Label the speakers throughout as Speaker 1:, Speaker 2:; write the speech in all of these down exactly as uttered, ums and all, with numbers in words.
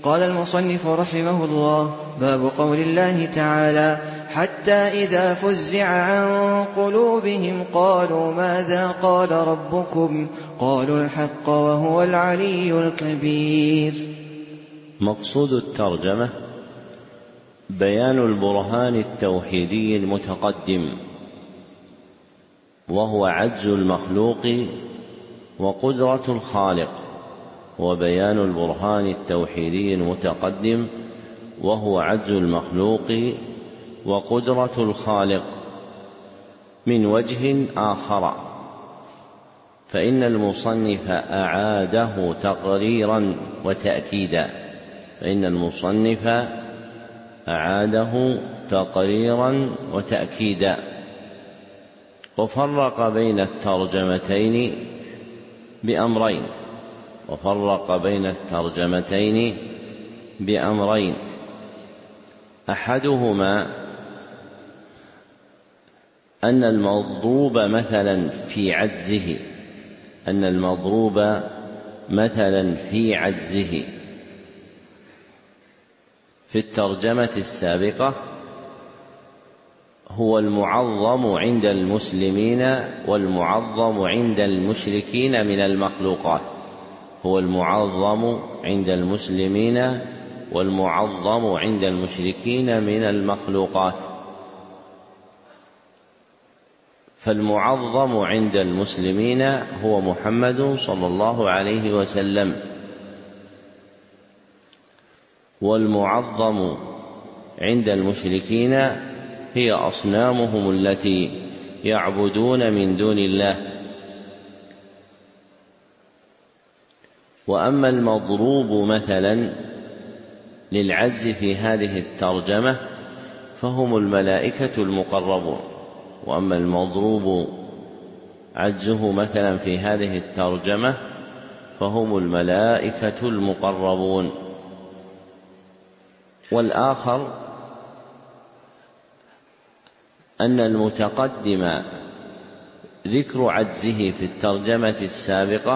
Speaker 1: قال المصنف رحمه الله: باب قول الله تعالى: حتى إذا فزع عن قلوبهم قالوا ماذا قال ربكم قالوا الحق وهو العلي الكبير.
Speaker 2: مقصود الترجمة بيان البرهان التوحيدي المتقدم، وهو عجز المخلوق وقدرة الخالق، وبيان البرهان التوحيدي المتقدم وهو عجز المخلوق وقدرة الخالق من وجه آخر، فإن المصنف أعاده تقريرا وتأكيدا فإن المصنف أعاده تقريرا وتأكيدا وفرق بين الترجمتين بأمرين وفرق بين الترجمتين بأمرين أحدهما أن المضروب مثلا في عجزه أن المضروب مثلا في عجزه في الترجمة السابقة هو المعظم عند المسلمين والمعظم عند المشركين من المخلوقات هو المعظم عند المسلمين والمعظم عند المشركين من المخلوقات فالمعظم عند المسلمين هو محمد صلى الله عليه وسلم، والمعظم عند المشركين هي أصنامهم التي يعبدون من دون الله. وأما المضروب مثلا للعجز في هذه الترجمة فهم الملائكة المقربون وأما المضروب عجزه مثلا في هذه الترجمة فهم الملائكة المقربون. والآخر أن المتقدم ذكر عجزه في الترجمة السابقة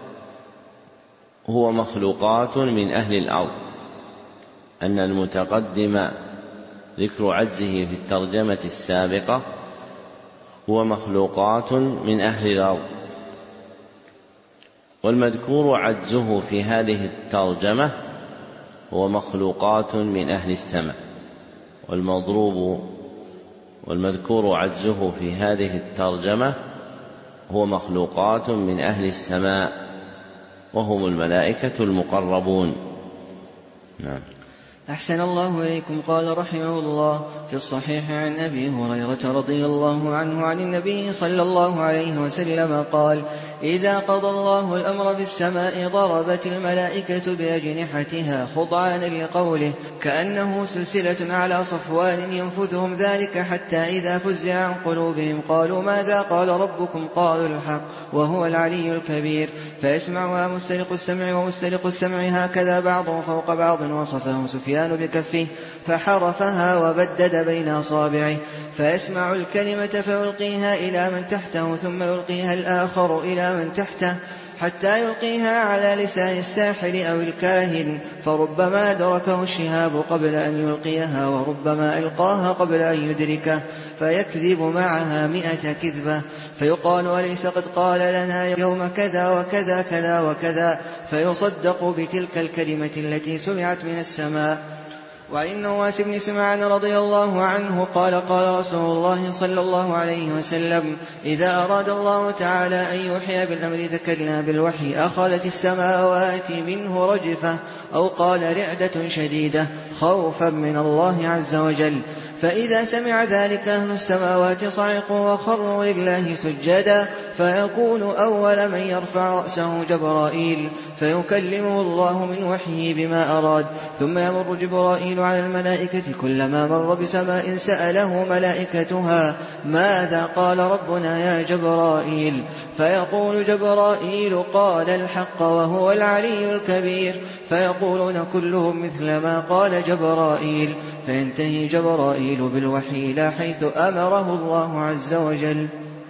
Speaker 2: هو مخلوقات من أهل الأرض أن المتقدم ذكر عجزه في الترجمة السابقة هو مخلوقات من أهل الأرض، والمذكور عجزه في هذه الترجمة هو مخلوقات من أهل السماء، والمضروب والمذكور عجزه في هذه الترجمة هو مخلوقات من أهل السماء وهم الملائكة المقربون. نعم.
Speaker 1: أحسن الله إليكم. قال رحمه الله في الصحيح عن أبي هريرة رضي الله عنه عن النبي صلى الله عليه وسلم قال: إذا قضى الله الأمر في السماء ضربت الملائكة بأجنحتها خضعانا لقوله كأنه سلسلة على صفوان ينفذهم ذلك حتى إذا فزع عن قلوبهم قالوا ماذا قال ربكم قالوا الحق وهو العلي الكبير، فيسمعها مستلق السمع ومستلق السمع هكذا بعضهم فوق بعض، وصفه سفيان بكفه فحرفها وبدد بين أصابعه، فيسمع الكلمة فيلقيها إلى من تحته ثم يلقيها الآخر إلى من تحته حتى يلقيها على لسان الساحر أو الكاهن، فربما أدركه الشهاب قبل أن يلقيها وربما ألقاها قبل أن يدركه فيكذب معها مئة كذبة، فيقال أليس قد قال لنا يوم كذا وكذا كذا وكذا، فيصدق بتلك الكلمة التي سمعت من السماء. وعن نواس بن سمعان رضي الله عنه قال: قال رسول الله صلى الله عليه وسلم: إذا أراد الله تعالى أن يوحي بالأمر تكلنا بالوحي أخذت السماوات منه رجفة، أو قال رعدة شديدة خوفا من الله عز وجل، فإذا سمع ذلك أهل السماوات صعقوا وخروا لله سجدا، فيكون أول من يرفع رأسه جبرائيل فيكلمه الله من وحيه بما أراد، ثم يمر جبرائيل على الملائكة كلما مر بسماء سأله ملائكتها ماذا قال ربنا يا جبرائيل، فيقول جبرائيل قال الحق وهو العلي الكبير، فيقولون كلهم مثل ما قال جبرائيل، فينتهي جبرائيل بالوحي إلى حيث أمره الله عز وجل.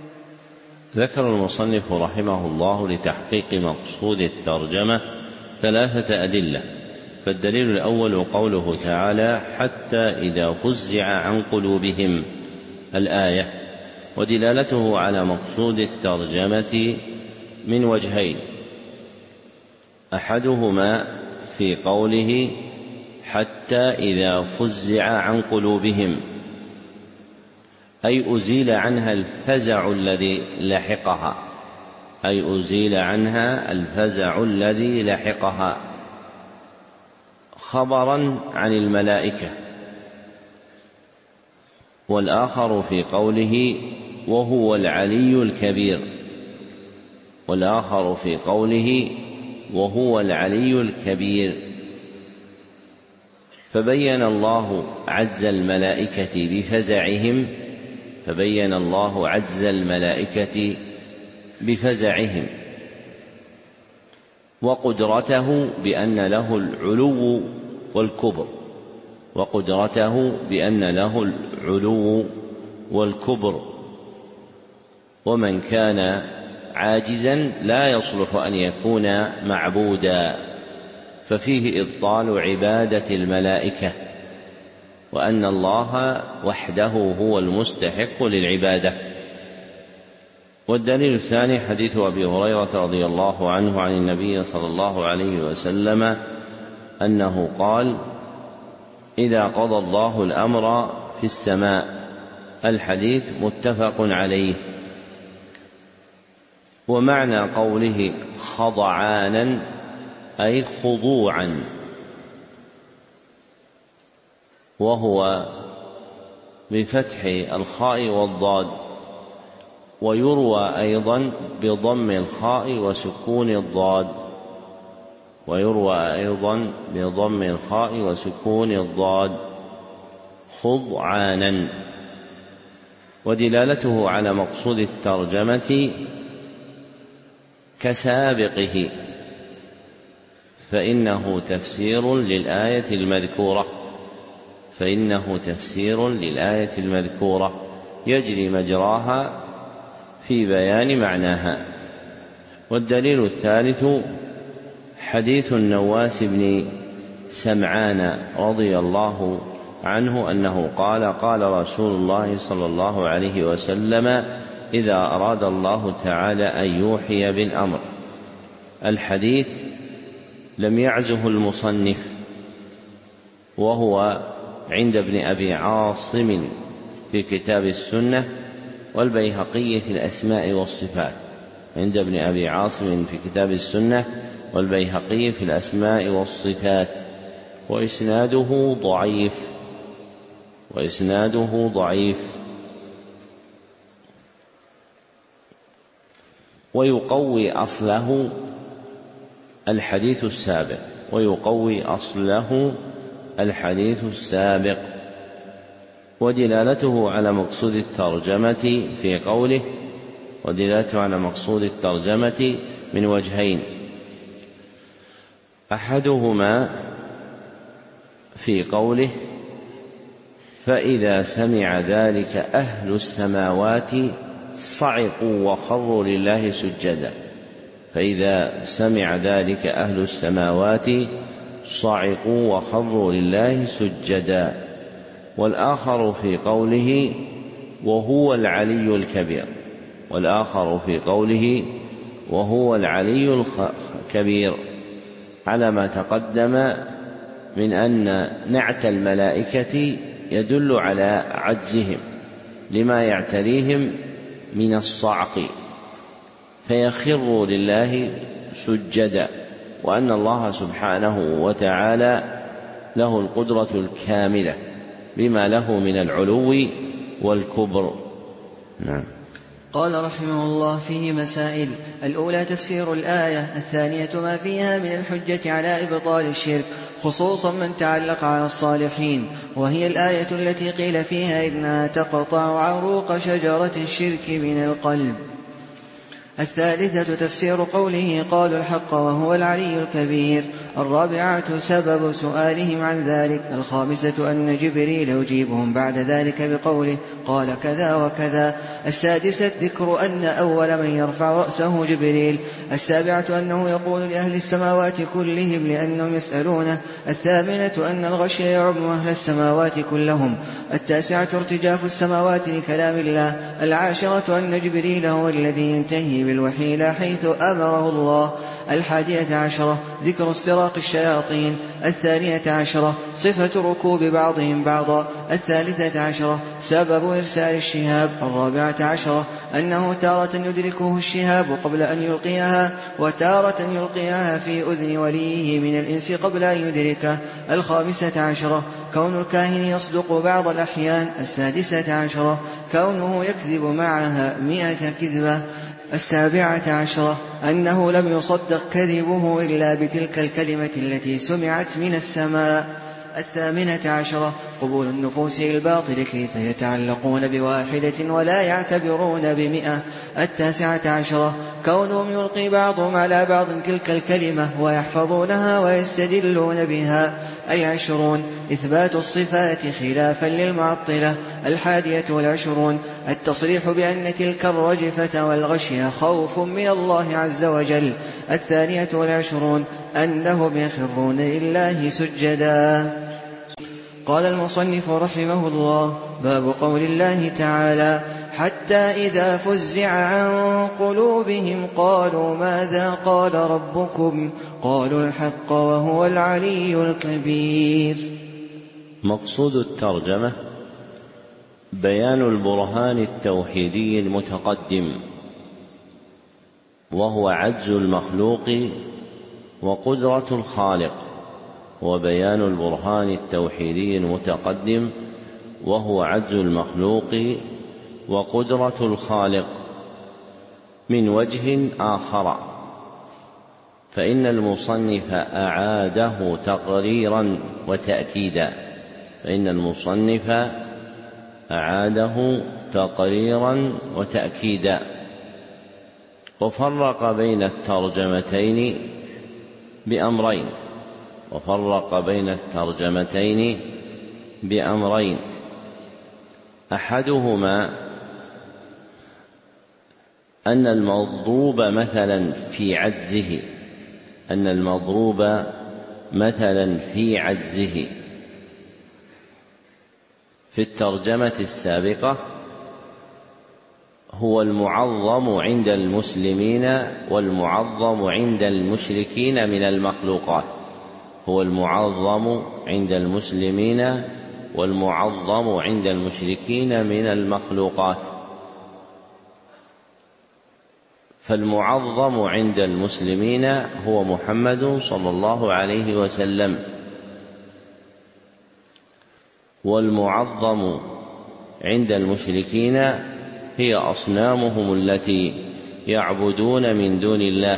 Speaker 2: ذكر المصنف رحمه الله لتحقيق مقصود الترجمة ثلاثة أدلة. فالدليل الأول قوله تعالى حتى إذا فزع عن قلوبهم الآية، ودلالته على مقصود الترجمة من وجهين: أحدهما في قوله حتى إذا فزع عن قلوبهم، أي أزيل عنها الفزع الذي لحقها، أي أزيل عنها الفزع الذي لحقها، خبرا عن الملائكة. والآخر في قوله وهو العلي الكبير، والآخر في قوله وهو العلي الكبير، فبين الله عجز الملائكة بفزعهم فبين الله عجز الملائكة بفزعهم وقدرته بأن له العلو والكبر وقدرته بأن له العلو والكبر ومن كان عاجزا لا يصلح أن يكون معبودا، ففيه إبطال عبادة الملائكة، وأن الله وحده هو المستحق للعبادة. والدليل الثاني حديث أبي هريرة رضي الله عنه عن النبي صلى الله عليه وسلم أنه قال: إذا قضى الله الأمر في السماء. الحديث متفق عليه. ومعنى قوله خضعانا أي خضوعا، وهو بفتح الخاء والضاد، ويروى أيضا بضم الخاء وسكون الضاد ويروى أيضا بضم الخاء وسكون الضاد خضعانا. ودلالته على مقصود الترجمة كسابقه، فإنه تفسير للآية المذكورة فإنه تفسير للآية المذكورة يجري مجراها في بيان معناها. والدليل الثالث حديث النواس بن سمعان رضي الله عنه أنه قال: قال رسول الله صلى الله عليه وسلم: إذا أراد الله تعالى أن يوحي بالأمر. الحديث لم يعزه المصنف، وهو عند ابن أبي عاصم في كتاب السنة، والبيهقي في الأسماء والصفات. عند ابن أبي عاصم في كتاب السنة، والبيهقي في الأسماء والصفات، وإسناده ضعيف وإسناده ضعيف ويقوي أصله الحديث السابق ويقوي أصله الحديث السابق ودلالته على مقصود الترجمة في قوله ودلالته على مقصود الترجمة من وجهين: أحدهما في قوله: فإذا سمع ذلك أهل السماوات صعقوا وخروا لله سجدا. فإذا سمع ذلك أهل السماوات صعقوا وخروا لله سجدا. والآخر في قوله: وهو العلي الكبير والآخر في قوله: وهو العلي الكبير، على ما تقدم من أن نعت الملائكة يدل على عجزهم لما يعتريهم من الصعق فيخر لله سجدا، وأن الله سبحانه وتعالى له القدرة الكاملة بما له من العلو والكبر. نعم.
Speaker 1: قال رحمه الله: فيه مسائل. الأولى تفسير الآية، الثانية ما فيها من الحجة على إبطال الشرك، خصوصا من تعلق على الصالحين، وهي الآية التي قيل فيها إنها تقطع عروق شجرة الشرك من القلب. الثالثة تفسير قوله: قالوا الحق وهو العلي الكبير، الرابعة سبب سؤالهم عن ذلك. الخامسة أن جبريل يجيبهم بعد ذلك بقوله قال كذا وكذا. السادسة ذكر أن أول من يرفع رأسه جبريل. السابعة أنه يقول لأهل السماوات كلهم لأنهم يسألونه. الثامنة أن الغشي يعم أهل السماوات كلهم. التاسعة ارتجاف السماوات لكلام الله. العاشرة أن جبريل هو الذي ينتهي بالوحي لا حيث أمره الله. الحادية عشرة ذكر استراق الشياطين. الثانية عشرة صفة ركوب بعضهم بعضا. الثالثة عشرة سبب إرسال الشهاب. الرابعة عشرة أنه تارة يدركه الشهاب قبل أن يلقيها، وتارة يلقيها في أذن وليه من الإنس قبل أن يدركه. الخامسة عشرة كون الكاهن يصدق بعض الأحيان. السادسة عشرة كونه يكذب معها مئة كذبة. السابعة عشرة أنه لم يصدق كذبه إلا بتلك الكلمة التي سمعت من السماء. الثامنة عشرة قبول النفوس الباطل كيف يتعلقون بواحدة ولا يعتبرون بمئة. التاسعة عشرة كونهم يلقي بعضهم على بعض تلك الكلمة ويحفظونها ويستدلون بها. أي عشرون إثبات الصفات خلافا للمعطلة. الحادية والعشرون التصريح بأن تلك الرجفة والغشية خوف من الله عز وجل. الثانية والعشرون أنهم يخرون لله سجدا. قال المصنف رحمه الله باب قول الله تعالى حتى إذا فزع عن قلوبهم قالوا ماذا قال ربكم قالوا الحق وهو العلي الكبير.
Speaker 2: مقصود الترجمة بيان البرهان التوحيدي المتقدم، وهو عجز المخلوق وقدرة الخالق، وبيان البرهان التوحيدي المتقدم وهو عجز المخلوق وقدرة الخالق من وجه آخر، فإن المصنف أعاده تقريرا وتأكيدا فإن المصنف أعاده تقريرا وتأكيدا وفرق بين الترجمتين بأمرين وفرق بين الترجمتين بأمرين أحدهما أن المضروب مثلا في عجزه أن المضروب مثلا في عجزه في الترجمة السابقة هو المعظم عند المسلمين والمعظم عند المشركين من المخلوقات هو المعظم عند المسلمين والمعظم عند المشركين من المخلوقات فالمعظم عند المسلمين هو محمد صلى الله عليه وسلم، والمعظم عند المشركين هي أصنامهم التي يعبدون من دون الله.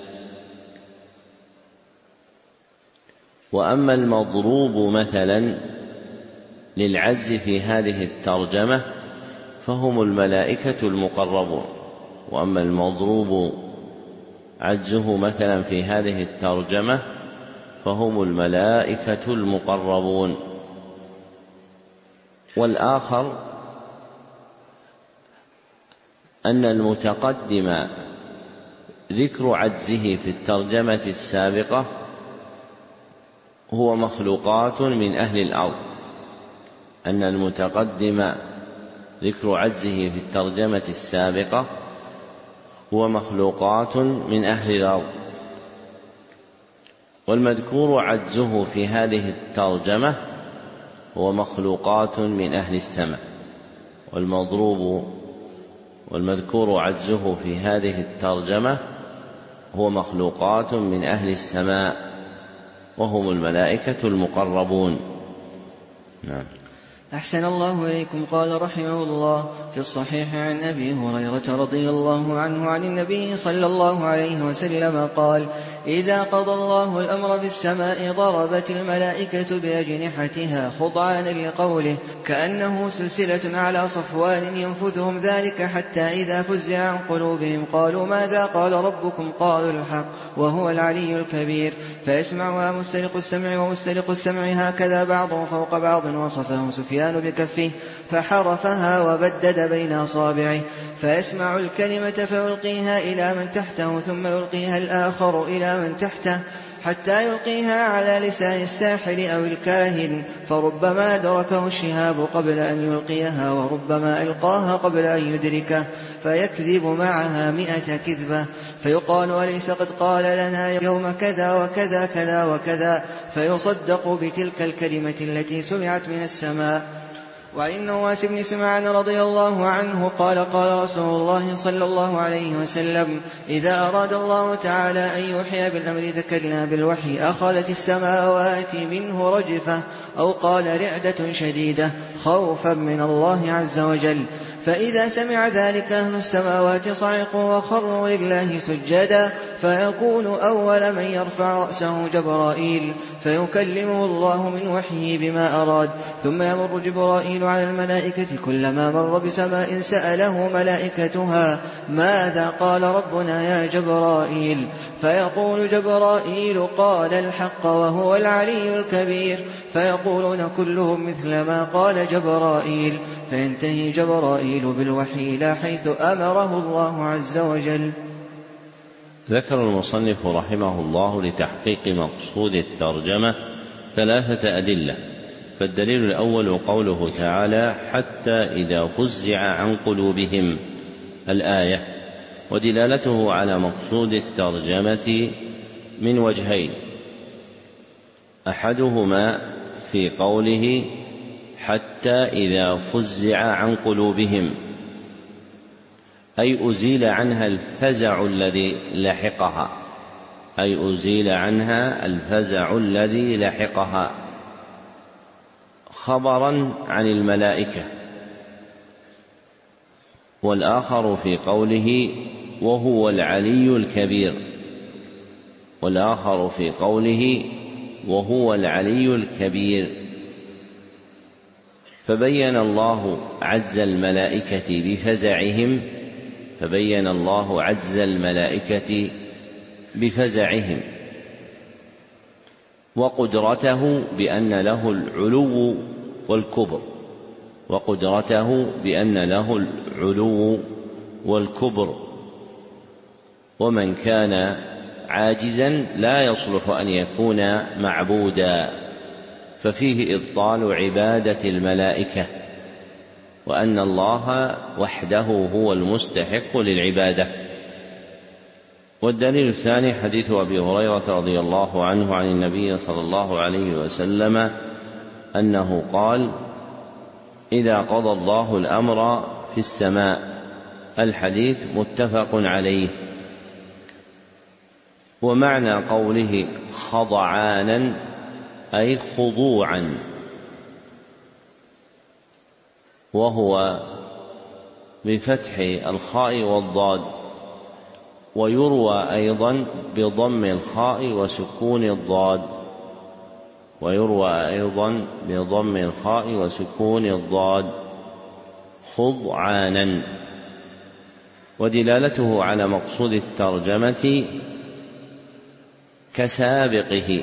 Speaker 2: وأما المضروب مثلا للعجز في هذه الترجمة فهم الملائكة المقربون وأما المضروب عجزه مثلا في هذه الترجمة فهم الملائكة المقربون. والآخر أن المتقدم ذكر عجزه في الترجمة السابقة هو مخلوقات من أهل الأرض أن المتقدم ذكر عجزه في الترجمة السابقة هو مخلوقات من أهل الأرض، والمذكور عجزه في هذه الترجمة هو مخلوقات من أهل السماء، والمضروب والمذكور عجزه في هذه الترجمة هو مخلوقات من أهل السماء وهم الملائكة المقربون. نعم.
Speaker 1: أحسن الله إليكم. قال رحمه الله في الصحيح عن أبي هريرة رضي الله عنه عن النبي صلى الله عليه وسلم قال: إذا قضى الله الأمر في السماء ضربت الملائكة بأجنحتها خضعانا لقوله، كأنه سلسلة على صفوان ينفذهم ذلك حتى إذا فزع عن قلوبهم قالوا: ماذا قال ربكم؟ قالوا: الحق وهو العلي الكبير. فيسمعها مسترق السمع ومسترق السمع هكذا بعضهم فوق بعض. وصفه سفيان بكفه فحرفها وبدد بين أصابعه. فيسمع الكلمة فيلقيها إلى من تحته ثم يلقيها الآخر إلى من تحته حتى يلقيها على لسان الساحر أو الكاهن، فربما أدركه الشهاب قبل أن يلقيها وربما ألقاها قبل أن يدركه، فيكذب معها مئة كذبة. فيقال: أليس قد قال لنا يوم كذا وكذا كذا وكذا؟ فيصدق بتلك الكلمة التي سمعت من السماء. وعن نواس بن سمعان رضي الله عنه قال: قال رسول الله صلى الله عليه وسلم: إذا أراد الله تعالى أن يوحي بالأمر ذكرنا بالوحي أخذت السماوات منه رجفة، أو قال رعدة شديدة خوفا من الله عز وجل. فإذا سمع ذلك أهل السماوات صعقوا وخروا لله سجدا، فيكون أول من يرفع رأسه جبرائيل فيكلمه الله من وحيه بما أراد. ثم يمر جبرائيل على الملائكة كلما مر بسماء سأله ملائكتها: ماذا قال ربنا يا جبرائيل؟ فيقول جبرائيل: قال الحق وهو العلي الكبير. فيقولون كلهم مثل ما قال جبرائيل، فينتهي جبرائيل بالوحي إلى حيث أمره الله عز وجل.
Speaker 2: ذكر المصنف رحمه الله لتحقيق مقصود الترجمة ثلاثة أدلة. فالدليل الأول قوله تعالى: حتى إذا فزع عن قلوبهم، الآية، ودلالته على مقصود الترجمة من وجهين: أحدهما في قوله حتى إذا فزع عن قلوبهم، أي أزيل عنها الفزع الذي لحقها، أي أزيل عنها الفزع الذي لحقها، خبرا عن الملائكة. والآخر في قوله وهو العلي الكبير، والآخر في قوله وهو العلي الكبير. فبين الله عجز الملائكة بفزعهم فبين الله عجز الملائكة بفزعهم وقدرته بأن له العلو والكبر وقدرته بأن له العلو والكبر ومن كان عاجزا لا يصلح أن يكون معبودا، ففيه إبطال عبادة الملائكة، وأن الله وحده هو المستحق للعبادة. والدليل الثاني حديث أبي هريرة رضي الله عنه عن النبي صلى الله عليه وسلم أنه قال: إذا قضى الله الأمر في السماء. الحديث متفق عليه. ومعنى قوله خضعانا أي خضوعا، وهو بفتح الخاء والضاد، ويروى أيضا بضم الخاء وسكون الضاد ويروى أيضا بضم الخاء وسكون الضاد خضعانا. ودلالته على مقصود الترجمة كسابقه،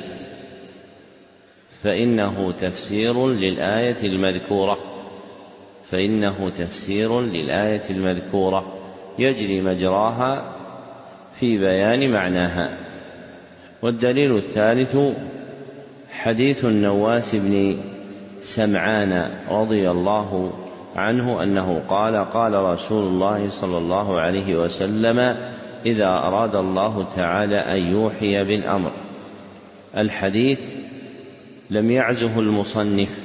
Speaker 2: فإنه تفسير للآية المذكورة فإنه تفسير للآية المذكورة يجري مجراها في بيان معناها. والدليل الثالث حديث النواس بن سمعان رضي الله عنه أنه قال: قال رسول الله صلى الله عليه وسلم: إذا أراد الله تعالى أن يوحي بالأمر. الحديث لم يعزه المصنف،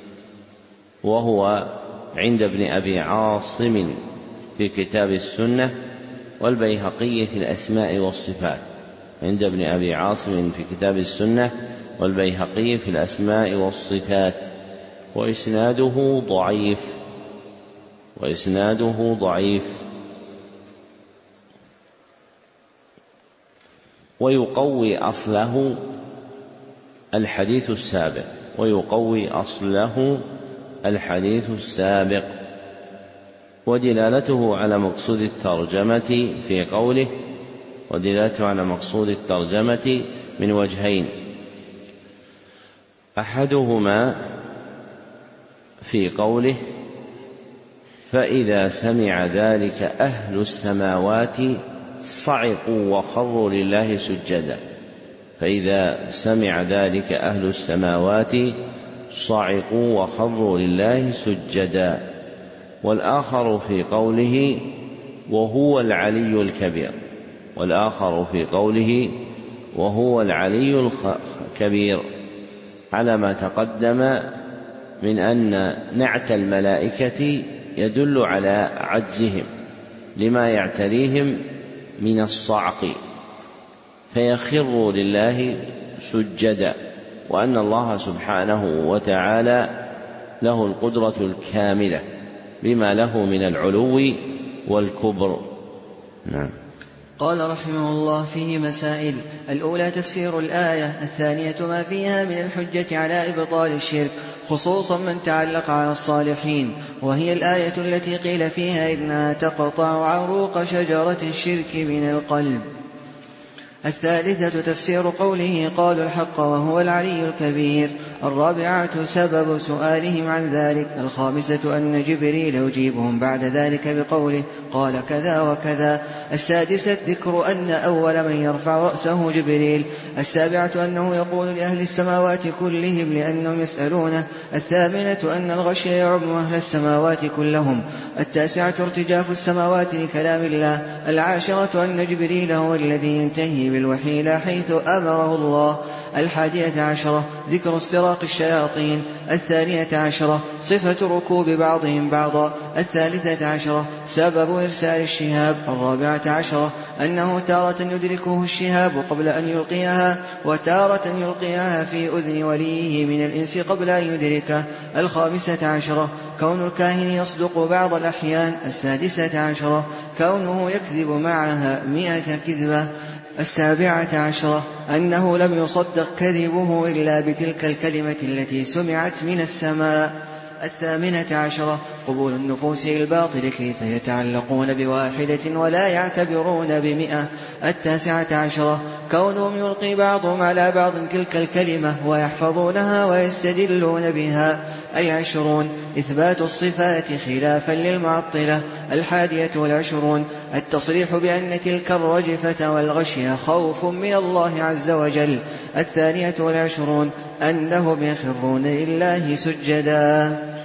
Speaker 2: وهو عند ابن أبي عاصم في كتاب السنة، والبيهقي في الأسماء والصفات. عند ابن أبي عاصم في كتاب السنة، والبيهقي في الأسماء والصفات. وإسناده ضعيف وإسناده ضعيف ويقوي أصله الحديث السابق ويقوي أصله الحديث السابق ودلالته على مقصود الترجمة في قوله ودلالته على مقصود الترجمة من وجهين: أحدهما في قوله: فإذا سمع ذلك أهل السماوات صعقوا وخروا لله سجدا. فإذا سمع ذلك أهل السماوات صعقوا وخروا لله سجدا. والآخر في قوله: وهو العلي الكبير والآخر في قوله: وهو العلي الكبير، على ما تقدم من أن نعت الملائكة يدل على عجزهم لما يعتريهم من الصعق فيخر لله سجدا، وأن الله سبحانه وتعالى له القدرة الكاملة بما له من العلو والكبر. نعم.
Speaker 1: قال رحمه الله: فيه مسائل: الأولى تفسير الآية، الثانية ما فيها من الحجة على إبطال الشرك، خصوصا من تعلق على الصالحين، وهي الآية التي قيل فيها إنها تقطع عروق شجرة الشرك من القلب. الثالثة تفسير قوله: قالوا الحق وهو العلي الكبير. الرابعة سبب سؤالهم عن ذلك. الخامسة أن جبريل يجيبهم بعد ذلك بقوله: قال كذا وكذا. السادسة ذكر أن أول من يرفع رأسه جبريل. السابعة أنه يقول لأهل السماوات كلهم لأنهم يسألونه. الثامنة أن الغشي يعم أهل السماوات كلهم. التاسعة ارتجاف السماوات لكلام الله. العاشرة أن جبريل هو الذي ينتهي بالوحي لا حيث أمره الله. الحادية عشرة ذكر استراق الشياطين. الثانية عشرة صفة ركوب بعضهم بعضا. الثالثة عشرة سبب إرسال الشهاب. الرابعة عشرة أنه تارة يدركه الشهاب قبل أن يلقيها، وتارة يلقيها في أذن وليه من الإنس قبل أن يدركه. الخامسة عشرة كون الكاهن يصدق بعض الأحيان. السادسة عشرة كونه يكذب معها مئة كذبة. السابعة عشرة أنه لم يصدق كذبه إلا بتلك الكلمة التي سمعت من السماء. الثامنة عشرة قبول النفوس الباطل كيف يتعلقون بواحدة ولا يعتبرون بمئة. التاسعة عشرة كونهم يلقي بعضهم على بعض تلك الكلمة ويحفظونها ويستدلون بها. العشرون إثبات الصفات خلافا للمعطلة. الحادية والعشرون التصريح بأن تلك الرجفة والغشية خوف من الله عز وجل. الثانية والعشرون أنهم يخرون لله سجدا.